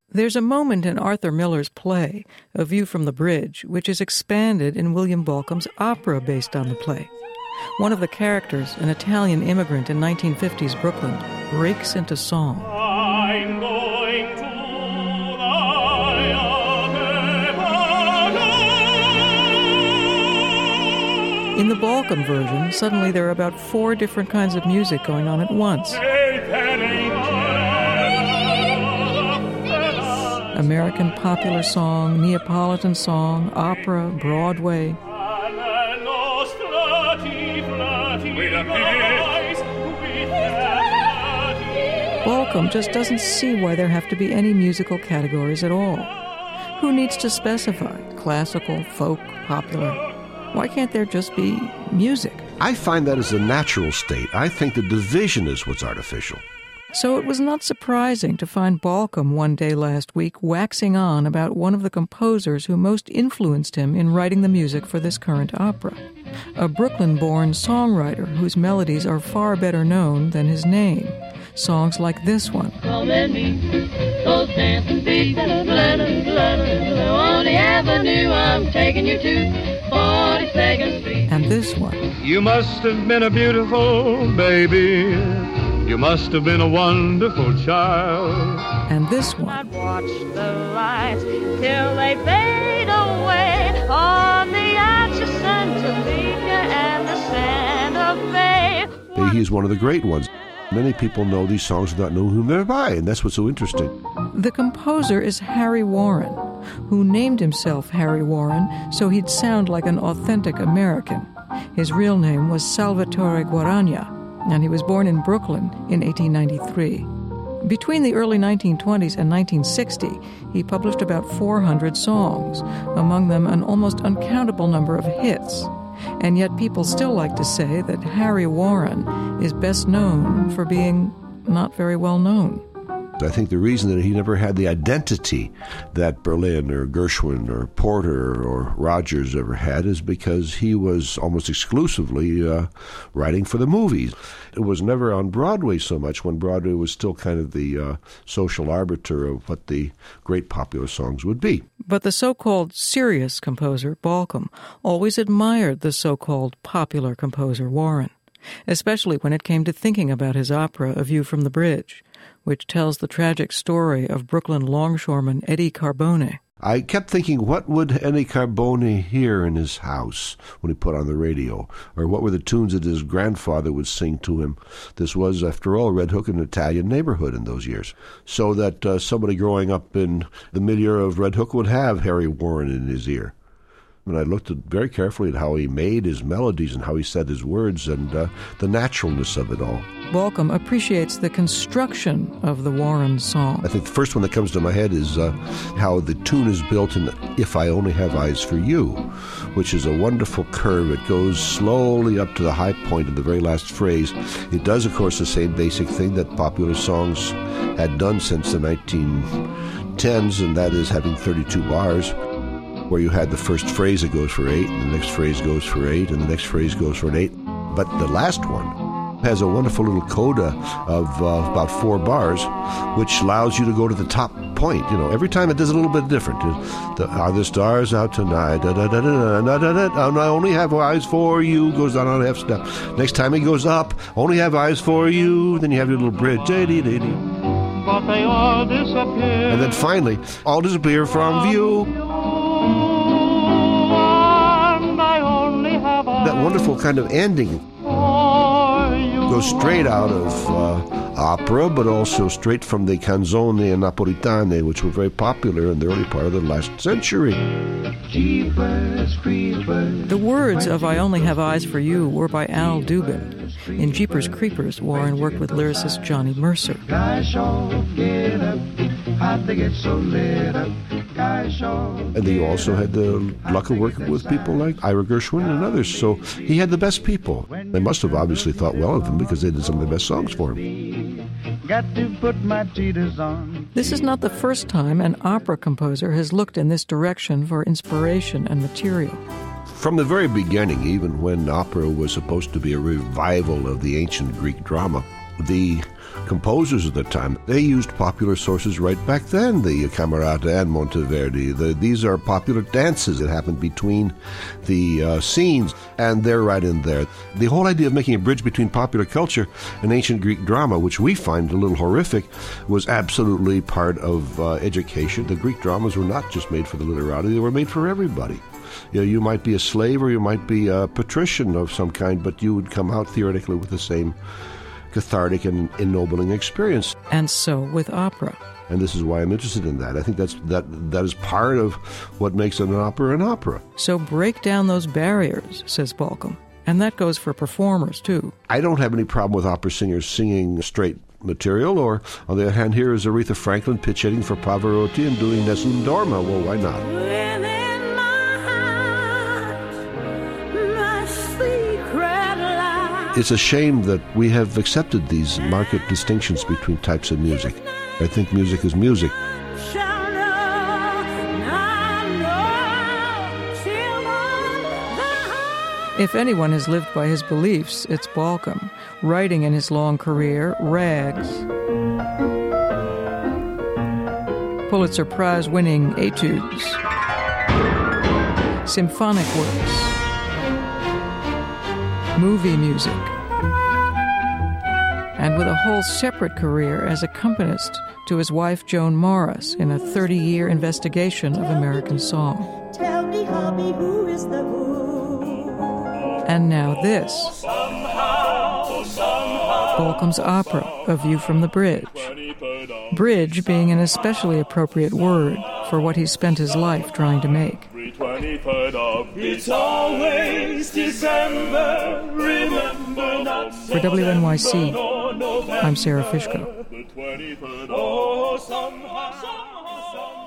There's a moment in Arthur Miller's play, A View from the Bridge, which is expanded in William Balcomb's opera based on the play. One of the characters, an Italian immigrant in 1950s Brooklyn, breaks into song. I'm going to In the Balcomb version, suddenly there are about 4 different kinds of music going on at once. American popular song, Neapolitan song, opera, Broadway. Balcomb just doesn't see why there have to be any musical categories at all. Who needs to specify? Classical, folk, popular? Why can't there just be music? I find that as a natural state. I think the division is what's artificial. So it was not surprising to find Balcomb one day last week waxing on about one of the composers who most influenced him in writing the music for this current opera. A Brooklyn-born songwriter whose melodies are far better known than his name. Songs like this one. Come and meet those dancing feet, on the avenue I'm taking you to 42nd Street. And this one. You must have been a beautiful baby. You must have been a wonderful child. And this one. I'd watch the lights till they fade away on the arch of Santa Monica and the Santa Fe. He's one of the great ones. Many people know these songs without knowing whom they're by, and that's what's so interesting. The composer is Harry Warren, who named himself Harry Warren so he'd sound like an authentic American. His real name was Salvatore Guaragna, and he was born in Brooklyn in 1893. Between the early 1920s and 1960, he published about 400 songs, among them an almost uncountable number of hits. And yet people still like to say that Harry Warren is best known for being not very well known. I think the reason that he never had the identity that Berlin or Gershwin or Porter or Rogers ever had is because he was almost exclusively writing for the movies. It was never on Broadway so much, when Broadway was still kind of the social arbiter of what the great popular songs would be. But the so-called serious composer, Balcomb, always admired the so-called popular composer, Warren, especially when it came to thinking about his opera, A View from the Bridge, which tells the tragic story of Brooklyn longshoreman Eddie Carbone. I kept thinking, what would Eddie Carbone hear in his house when he put on the radio? Or what were the tunes that his grandfather would sing to him? This was, after all, Red Hook, an Italian neighborhood in those years. So that somebody growing up in the milieu of Red Hook would have Harry Warren in his ear. And I looked very carefully at how he made his melodies and how he said his words and the naturalness of it all. Balcomb appreciates the construction of the Warren song. I think the first one that comes to my head is how the tune is built in If I Only Have Eyes for You, which is a wonderful curve. It goes slowly up to the high point of the very last phrase. It does, of course, the same basic thing that popular songs had done since the 1910s, and that is having 32 bars. Where you had the first phrase that goes for 8, and the next phrase goes for 8, and the next phrase goes for an 8. But the last one has a wonderful little coda of about 4 bars, which allows you to go to the top point. You know, every time it does a little bit different. Are the stars out tonight? Da, da, da, da, da, da, da, I only have eyes for you. Goes down on a half step. Next time it goes up. Only have eyes for you. Then you have your little bridge. But they all disappear. And then finally, all disappear from view. That wonderful kind of ending goes straight out of opera, but also straight from the canzone napolitane, which were very popular in the early part of the last century. The words of I Only Have Eyes for You were by Al Dubin. In Jeepers Creepers, Warren worked with lyricist Johnny Mercer. And he also had the luck of working with people like Ira Gershwin and others, so he had the best people. They must have obviously thought well of him because they did some of the best songs for him. Got to put my cheetahs on. This is not the first time an opera composer has looked in this direction for inspiration and material. From the very beginning, even when opera was supposed to be a revival of the ancient Greek drama, the composers of the time, they used popular sources right back then, the Camerata and Monteverdi. These are popular dances that happened between the scenes, and they're right in there. The whole idea of making a bridge between popular culture and ancient Greek drama, which we find a little horrific, was absolutely part of education. The Greek dramas were not just made for the literati, they were made for everybody. You know, you might be a slave or you might be a patrician of some kind, but you would come out theoretically with the same cathartic and ennobling experience. And so with opera. And this is why I'm interested in that. I think that is part of what makes an opera an opera. So break down those barriers, says Balcombe. And that goes for performers, too. I don't have any problem with opera singers singing straight material, or on the other hand, here is Aretha Franklin pitch hitting for Pavarotti and doing Nessun Dorma. Well, why not? Within my heart, my secret life. It's a shame that we have accepted these market distinctions between types of music. I think music is music. If anyone has lived by his beliefs, it's Balcombe, writing in his long career rags, Pulitzer Prize-winning etudes, symphonic works, movie music, and with a whole separate career as accompanist to his wife Joan Morris in a 30-year investigation of American song. Tell me, hubby, who is the who? And now this, Balcombe's opera, A View from the Bridge. Bridge being an especially appropriate word for what he spent his life trying to make. It's always December, remember not For WNYC, I'm Sarah Fishko. the 23rd. Oh, somehow.